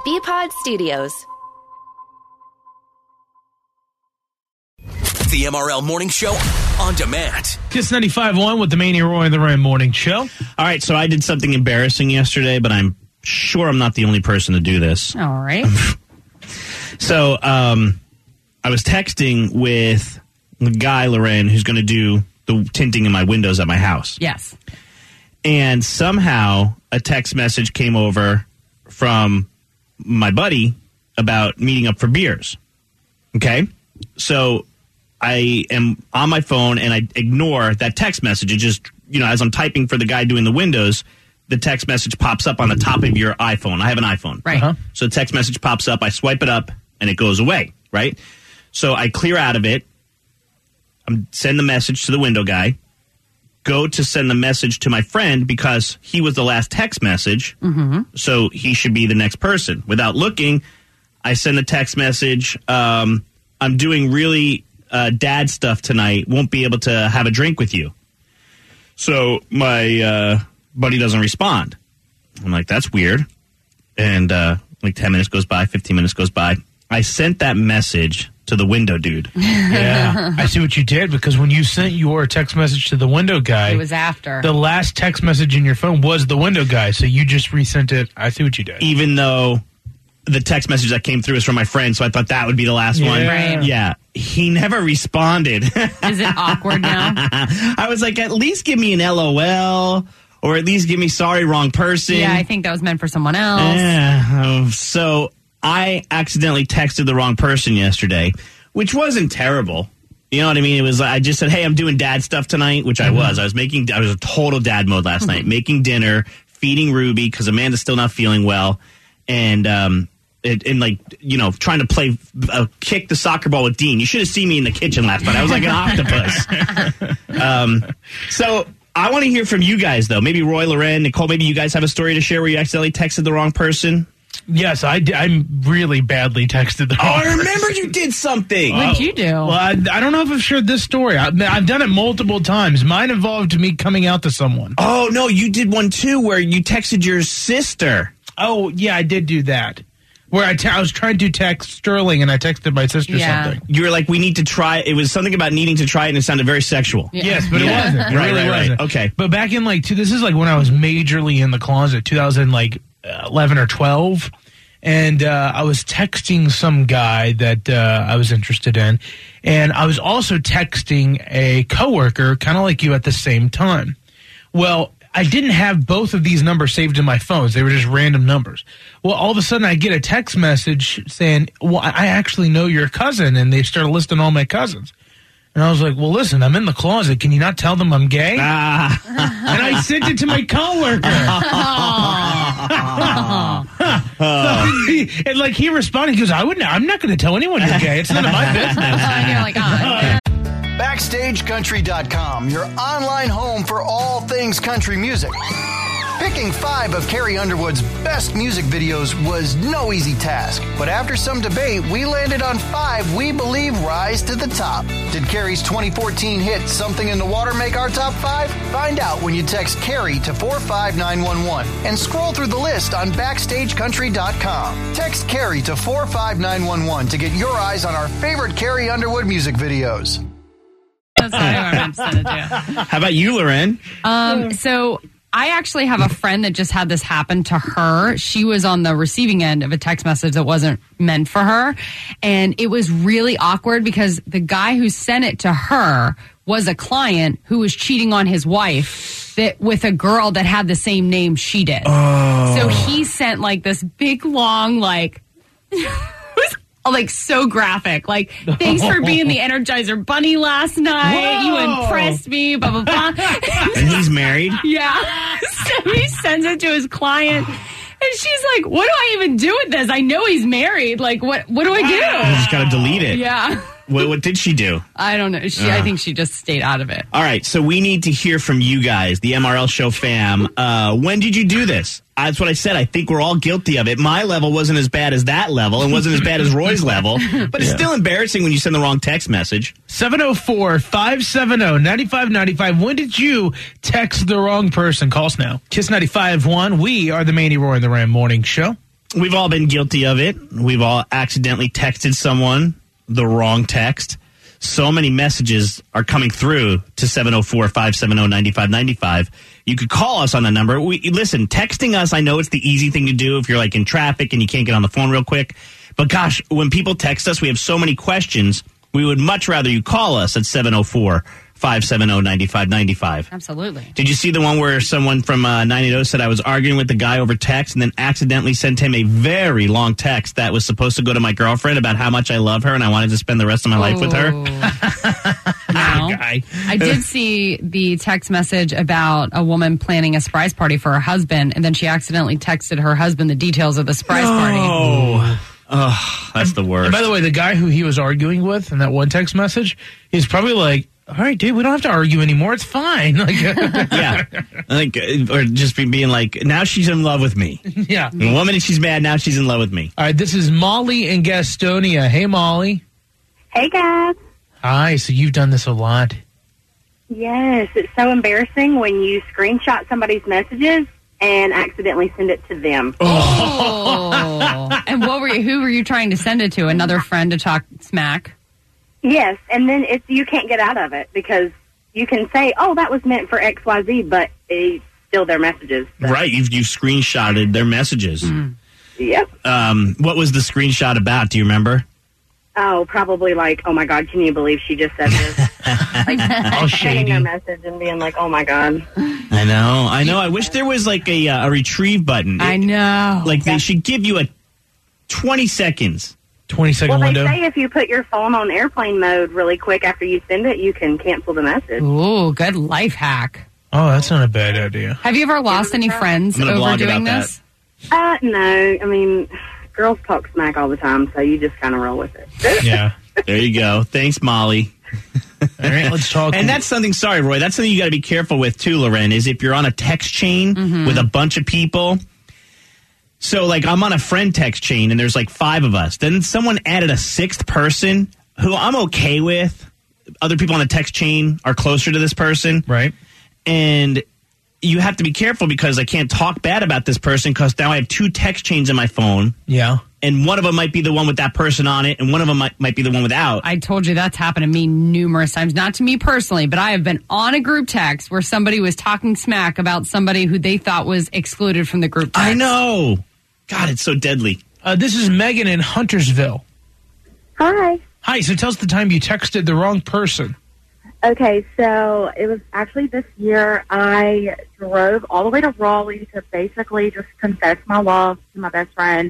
BPod Studios. The MRL Morning Show on demand. Kiss 95.1 with the Mania Roy and the Ram Morning Show. All right, so I did something embarrassing yesterday, but I'm sure I'm not the only person to do this. All right. So I was texting with the guy, Loren, who's going to do the tinting in my windows at my house. Yes. And somehow a text message came over from my buddy about meeting up for beers. Okay? So I am on my phone and I ignore that text message. It just, as I'm typing for the guy doing the windows, the text message pops up on the top of your iPhone. I have an iPhone. Right. Uh-huh. So the text message pops up, I swipe it up, and it goes away, right? So I clear out of it. Send the message to the window guy. Go to send the message to my friend because he was the last text message, so he should be the next person. Without looking, I send the text message, I'm doing really dad stuff tonight, won't be able to have a drink with you. So my buddy doesn't respond. I'm like, that's weird. And like 10 minutes goes by, 15 minutes goes by. I sent that message to the window dude. Yeah, I see what you did, because when you sent your text message to the window guy, It was after. the last text message in your phone was the window guy, so you just resent it. I see what you did. Even though the text message that came through is from my friend, so I thought that would be the last one. Right. Yeah, he never responded. Is it awkward now? I was like, at least give me an LOL, or at least give me sorry, wrong person. Yeah, I think that was meant for someone else. Yeah. So I accidentally texted the wrong person yesterday, which wasn't terrible. You know what I mean? It was, I just said, hey, I'm doing dad stuff tonight, which I was. I was a total dad mode last night, making dinner, feeding Ruby because Amanda's still not feeling well. And, trying to play, kick the soccer ball with Dean. You should have seen me in the kitchen last night. I was like an octopus. So I want to hear from you guys, though. Maybe Roy, Loren, Nicole, maybe you guys have a story to share where you accidentally texted the wrong person. Yes, I really badly texted the wrong I person. remember you did something. What'd you do? Well, I don't know if I've shared this story. I've done it multiple times. Mine involved me coming out to someone. Oh, no, you did one, too, where you texted your sister. Oh, yeah, I did do that. Where I was trying to text Sterling, and I texted my sister something. You were like, we need to try. It was something about needing to try it, and it sounded very sexual. Yeah. Yes, but it wasn't. It really wasn't. Okay. But back in, this is when I was majorly in the closet, 2011 or 12. And I was texting some guy that I was interested in. And I was also texting a coworker, kind of like you, at the same time. Well, I didn't have both of these numbers saved in my phones. They were just random numbers. Well, all of a sudden I get a text message saying, well, I actually know your cousin. And they started listing all my cousins. And I was like, well, listen, I'm in the closet. Can you not tell them I'm gay? And I sent it to my coworker. And he responded. He goes, I'm not going to tell anyone you're gay. It's none of my business. And you're like, oh. BackstageCountry.com, your online home for all things country music. Picking 5 of Carrie Underwood's best music videos was no easy task. But after some debate, we landed on 5 we believe rise to the top. Did Carrie's 2014 hit Something in the Water make our top 5? Find out when you text Carrie to 45911 and scroll through the list on BackstageCountry.com. Text Carrie to 45911 to get your eyes on our favorite Carrie Underwood music videos. That's what I'm going to do. How about you, Loren? So I actually have a friend that just had this happen to her. She was on the receiving end of a text message that wasn't meant for her. And it was really awkward because the guy who sent it to her was a client who was cheating on his wife with a girl that had the same name she did. Oh. So he sent this big, long, so graphic. Thanks for being the Energizer Bunny last night. Whoa. You impressed me, blah, blah, blah. And he's married? Yeah. So he sends it to his client. And she's like, what do I even do with this? I know he's married. What do I do? You just got to delete it. Yeah. What did she do? I don't know. I think she just stayed out of it. All right, so we need to hear from you guys, the MRL Show fam. When did you do this? That's what I said. I think we're all guilty of it. My level wasn't as bad as that level and wasn't as bad as Roy's level, but it's still embarrassing when you send the wrong text message. 704-570-9595. When did you text the wrong person? Call us now. Kiss 95.1. We are the Manny Roy and the Ram Morning Show. We've all been guilty of it. We've all accidentally texted someone the wrong text. So many messages are coming through to 704-570-9595. You could call us on the number. Listen, texting us, I know it's the easy thing to do if you're like in traffic and you can't get on the phone real quick. But gosh, when people text us, we have so many questions. We would much rather you call us at 704-570-9595. Absolutely. Did you see the one where someone from 980 said I was arguing with the guy over text and then accidentally sent him a very long text that was supposed to go to my girlfriend about how much I love her and I wanted to spend the rest of my life with her? No. Guy. I did see the text message about a woman planning a surprise party for her husband, and then she accidentally texted her husband the details of the surprise party. Oh, that's the worst. And by the way, the guy who he was arguing with in that one text message, he's probably like, all right, dude, we don't have to argue anymore. It's fine. Like, yeah. Like, or just being like, now she's in love with me. yeah. The woman, she's mad, now she's in love with me. All right, this is Molly in Gastonia. Hey, Molly. Hey, guys. Hi, so you've done this a lot. Yes, it's so embarrassing when you screenshot somebody's messages and accidentally send it to them. Oh. And who were you trying to send it to? Another friend to talk smack? Yes, and then you can't get out of it because you can say, oh, that was meant for XYZ, but it's still their messages. So. Right, you've screenshotted their messages. Yep. What was the screenshot about? Do you remember? Oh, probably like, oh, my God, can you believe she just said this? Like, All sending shady. their message and being like, oh, my God. I know. I wish there was like a retrieve button. I know. Like they should give you a 20 seconds. 20-second Well, window. they say if you put your phone on airplane mode really quick after you send it, you can cancel the message. Ooh, good life hack. Oh, that's not a bad idea. Have you ever lost any friends I'm gonna over blog doing about this? No. I mean, girls talk smack all the time, so you just kind of roll with it. Yeah. There you go. Thanks, Molly. All right, let's talk. And that's something, sorry, Roy, that's something you got to be careful with too, Loren, is if you're on a text chain with a bunch of people. So, like, I'm on a friend text chain, and there's like 5 of us. Then someone added a 6th person who I'm okay with. Other people on the text chain are closer to this person. right. And you have to be careful because I can't talk bad about this person because now I have 2 text chains in my phone. Yeah. And one of them might be the one with that person on it, and one of them might be the one without. I told you that's happened to me numerous times. Not to me personally, but I have been on a group text where somebody was talking smack about somebody who they thought was excluded from the group text. I know. God, it's so deadly. This is Megan in Huntersville. Hi. Hi, so tell us the time you texted the wrong person. Okay, so it was actually this year I drove all the way to Raleigh to basically just confess my love to my best friend.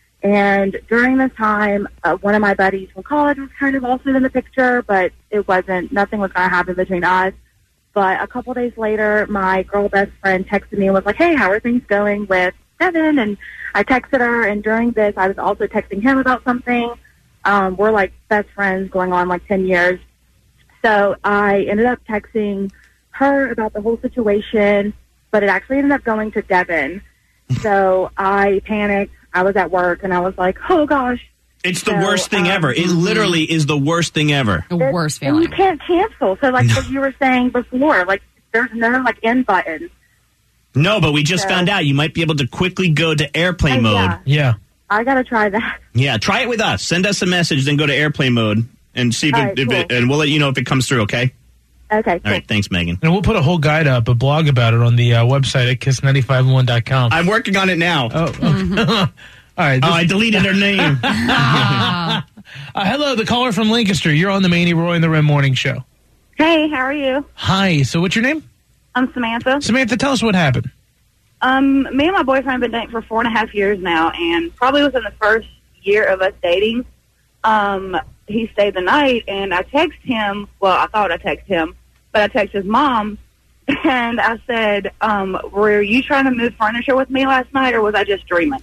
And during this time, one of my buddies from college was kind of also in the picture, but nothing was going to happen between us. But a couple days later, my girl best friend texted me and was like, hey, how are things going with Devin? And I texted her, and during this, I was also texting him about something. We're like best friends going on like 10 years. So I ended up texting her about the whole situation, but it actually ended up going to Devin. So I panicked. I was at work, and I was like, oh, gosh. It's the worst thing ever. It literally is the worst thing ever. The worst And you feeling. can't cancel. So like what you were saying before, like there's no like end button. No, but we just found out you might be able to quickly go to airplane mode. Yeah, Yeah. I got to try that. Yeah, try it with us. Send us a message, then go to airplane mode and see if, All right, cool. and we'll let you know if it comes through, okay? Okay, All cool. right, thanks, Megan. And we'll put a whole guide up, a blog about it on the website at kiss951.com. I'm working on it now. Oh, okay. All right. I deleted her name. Hello, the caller from Lancaster. You're on the Manny Roy and the Rim Morning Show. Hey, how are you? Hi. So what's your name? I'm Samantha. Samantha, tell us what happened. Me and my boyfriend have been dating for 4.5 years now, and probably within the first year of us dating, he stayed the night, and I texted him. Well, I thought I texted him, but I texted his mom, and I said, were you trying to move furniture with me last night, or was I just dreaming?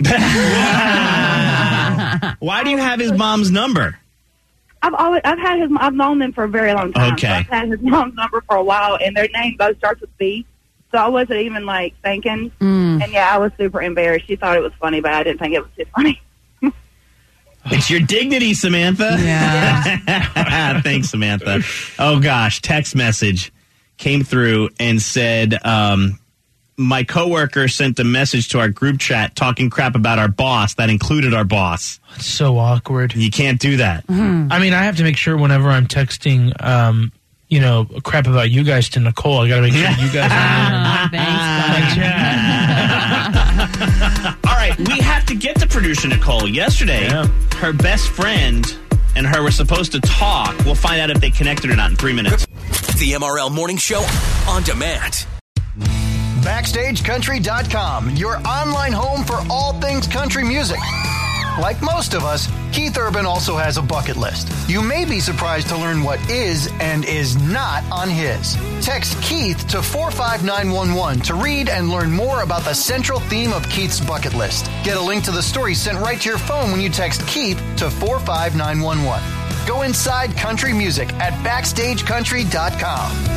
Why do you have his mom's number? I've known them for a very long time. Okay. So I've had his mom's number for a while, and their name both starts with B. So I wasn't even like thinking. And yeah, I was super embarrassed. She thought it was funny, but I didn't think it was too funny. It's your dignity, Samantha. Yeah. Thanks, Samantha. Oh, gosh. Text message came through and said, my coworker sent a message to our group chat talking crap about our boss. That included our boss. It's so awkward. You can't do that. I mean, I have to make sure whenever I'm texting, crap about you guys to Nicole, I got to make sure you guys are Thanks, All right, we have to get to producer Nicole. Yesterday, her best friend and her were supposed to talk. We'll find out if they connected or not in 3 minutes. The MRL Morning Show on demand. BackstageCountry.com, your online home for all things country music. Like most of us, Keith Urban also has a bucket list. You may be surprised to learn what is and is not on his. Text Keith to 45911 to read and learn more about the central theme of Keith's bucket list. Get a link to the story sent right to your phone when you text Keith to 45911. Go inside country music at BackstageCountry.com.